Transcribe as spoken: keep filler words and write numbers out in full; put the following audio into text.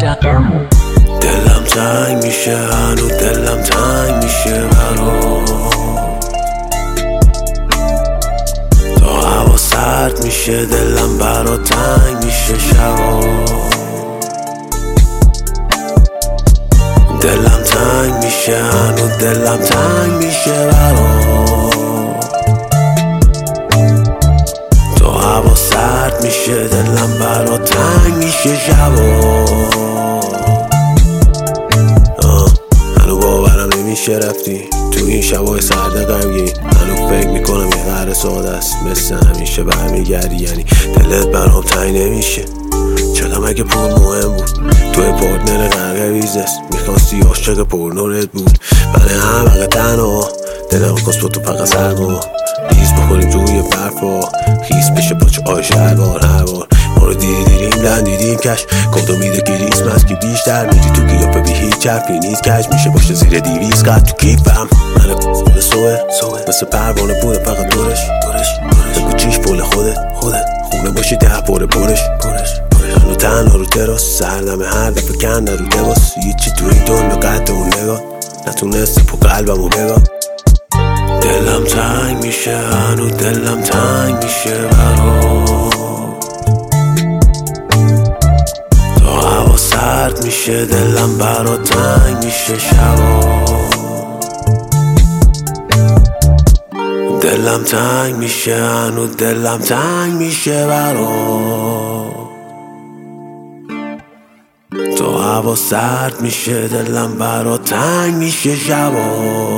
دلم تنگ میشه هنو دلم تنگ میشه برا تا هوا سرد میشه دلم برا تنگ میشه شبا دلم تنگ میشه هنو دلم تنگ میشه برا تا هوا سرد میشه دلم برا تنگ میشه شبا هنو باورم نمیشه رفتی تو این شبای سرد غمگین هنو فکر میکنم یه قهر ساده است مثل همیشه برمیگردی یعنی دلت برام تنگ نمیشه چقدر مگه پول مهم بود توی پارتنر غرق ویزست میخواستی عاشق پرنورت بود برای هم اگه تنها دلم کس با تو فقط سرما ریز بخوریم روی برفا خیس بشه پاچه آش هر بار هر بار ما رو دیدی دیریم لن دیدیم کش کدو میده کریسمس که بیشتر میری تو گیافه بی هیچ حرفی نیست کش میشه باشه زیر دیویز قد تو کیفم من بوده سوه مثل پروانه بوده فقط دورش بگو چیش پول خودت خودت خونه باشی ده پاره پرش هنو تنها رو تراس سردمه هر دفعه کنده رو لباس هیچی تو این دنیا قد اون نگاه نتونسته پو قلبمو بگاه دلم تنگ میشه هنو دلم تنگ میشه برا تا هوا سرد میشه دلم برا تنگ میشه شبا دلم تنگ میشه هنو دلم تنگ میشه برا تا هوا سرد میشه دلم برا تنگ میشه شبا